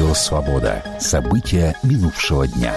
Радио «Свобода». События минувшего дня.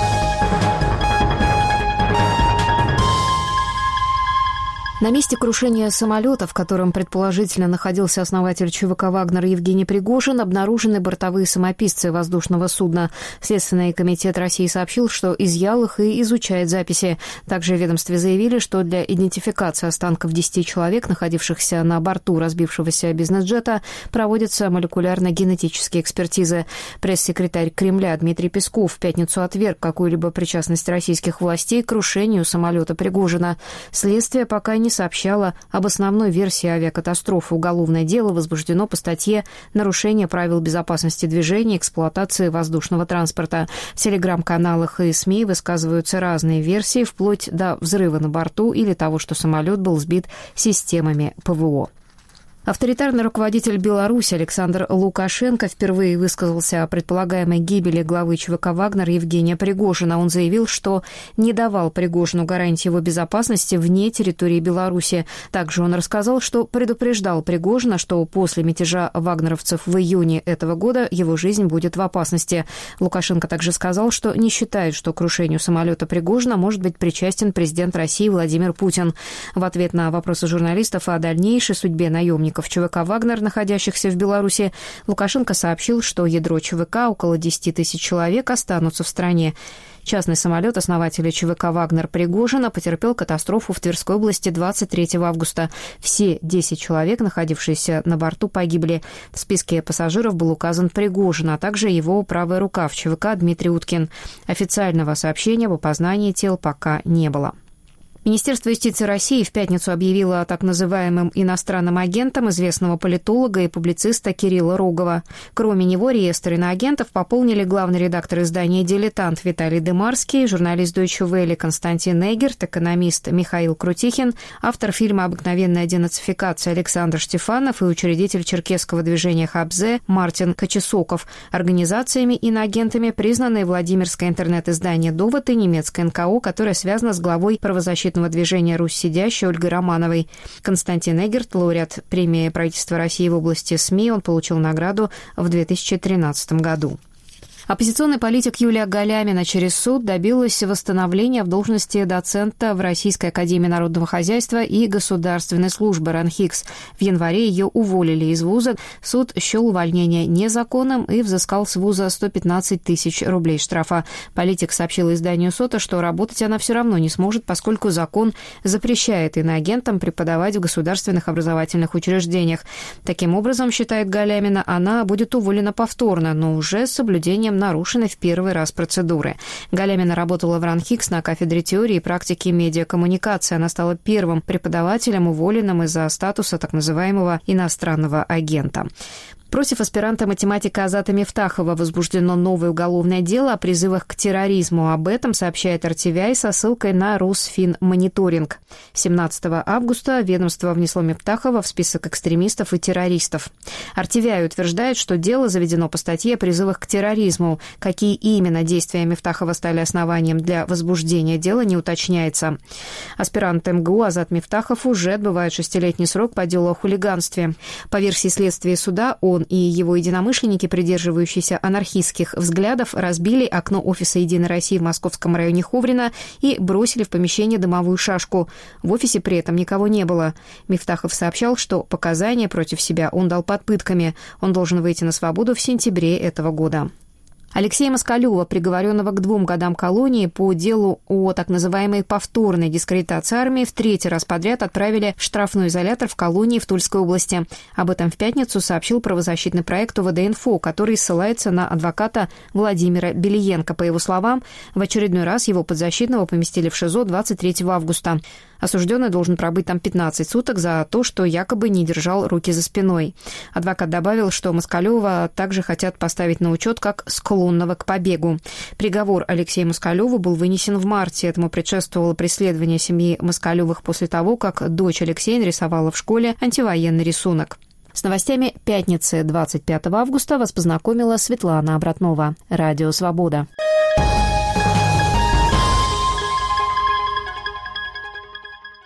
На месте крушения самолета, в котором предположительно находился основатель ЧВК «Вагнер» Евгений Пригожин, обнаружены бортовые самописцы воздушного судна. Следственный комитет России сообщил, что изъял их и изучает записи. Также в ведомстве заявили, что для идентификации останков 10 человек, находившихся на борту разбившегося бизнес-джета, проводятся молекулярно-генетические экспертизы. Пресс-секретарь Кремля Дмитрий Песков в пятницу отверг какую-либо причастность российских властей к крушению самолета Пригожина. Следствие пока не сообщала об основной версии авиакатастрофы. Уголовное дело возбуждено по статье «Нарушение правил безопасности движения и эксплуатации воздушного транспорта». В телеграм-каналах и СМИ высказываются разные версии, вплоть до взрыва на борту или того, что самолет был сбит системами ПВО. Авторитарный руководитель Беларуси Александр Лукашенко впервые высказался о предполагаемой гибели главы ЧВК «Вагнер» Евгения Пригожина. Он заявил, что не давал Пригожину гарантии его безопасности вне территории Беларуси. Также он рассказал, что предупреждал Пригожина, что после мятежа вагнеровцев в июне этого года его жизнь будет в опасности. Лукашенко также сказал, что не считает, что к крушению самолета Пригожина может быть причастен президент России Владимир Путин. В ответ на вопросы журналистов о дальнейшей судьбе наемников ЧВК «Вагнер», находящихся в Беларуси, Лукашенко сообщил, что ядро ЧВК, около 10 тысяч человек, останутся в стране. Частный самолет основателя ЧВК «Вагнер» Пригожина потерпел катастрофу в Тверской области 23 августа. Все 10 человек, находившиеся на борту, погибли. В списке пассажиров был указан Пригожин, а также его правая рука в ЧВК Дмитрий Уткин. Официального сообщения об опознании тел пока не было. Министерство юстиции России в пятницу объявило о так называемым иностранным агентом известного политолога и публициста Кирилла Рогова. Кроме него реестр иноагентов пополнили главный редактор издания «Дилетант» Виталий Дымарский, журналист Deutsche Welle Константин Эгерт, экономист Михаил Крутихин, автор фильма «Обыкновенная денацификация» Александр Штефанов и учредитель черкесского движения «Хабзе» Мартин Кочесоков. Организациями иноагентами признаны Владимирское интернет-издание «Довод» и немецкое НКО, которое связано с главой правозащитного движения «Русь сидящая» Ольгой Романовой. Константин Эгерт, лауреат премии правительства России в области СМИ, он получил награду в 2013 году. Оппозиционный политик Юлия Галямина через суд добилась восстановления в должности доцента в Российской академии народного хозяйства и государственной службы РАНХИКС. В январе ее уволили из вуза. Суд счел увольнение незаконным и взыскал с вуза 115 тысяч рублей штрафа. Политик сообщил изданию СОТА, что работать она все равно не сможет, поскольку закон запрещает иноагентам преподавать в государственных образовательных учреждениях. Таким образом, считает Галямина, она будет уволена повторно, но уже с соблюдением нарушены в первый раз процедуры. Галямина работала в РАНХИКС на кафедре теории и практики медиакоммуникации. Она стала первым преподавателем, уволенным из-за статуса так называемого иностранного агента. Против аспиранта математика Азата Мифтахова возбуждено новое уголовное дело о призывах к терроризму. Об этом сообщает RTVI со ссылкой на Росфинмониторинг. 17 августа ведомство внесло Мифтахова в список экстремистов и террористов. RTVI утверждает, что дело заведено по статье о призывах к терроризму. Какие именно действия Мифтахова стали основанием для возбуждения дела, не уточняется. Аспирант МГУ Азат Мифтахов уже отбывает 6-летний срок по делу о хулиганстве. По версии следствия суда, он и его единомышленники, придерживающиеся анархистских взглядов, разбили окно офиса «Единой России» в московском районе Ховрино и бросили в помещение дымовую шашку. В офисе при этом никого не было. Мифтахов сообщал, что показания против себя он дал под пытками. Он должен выйти на свободу в сентябре этого года. Алексея Москалева, приговоренного к 2 годам колонии по делу о так называемой повторной дискредитации армии, в 3-й раз подряд отправили в штрафной изолятор в колонии в Тульской области. Об этом в пятницу сообщил правозащитный проект УВД-Инфо, который ссылается на адвоката Владимира Белиенко. По его словам, в очередной раз его подзащитного поместили в ШИЗО 23 августа. Осужденный должен пробыть там 15 суток за то, что якобы не держал руки за спиной. Адвокат добавил, что Москалева также хотят поставить на учет как склонного к побегу. Приговор Алексею Москалеву был вынесен в марте. Этому предшествовало преследование семьи Москалевых после того, как дочь Алексея нарисовала в школе антивоенный рисунок. С новостями пятницы 25 августа вас познакомила Светлана Обратнова. Радио «Свобода».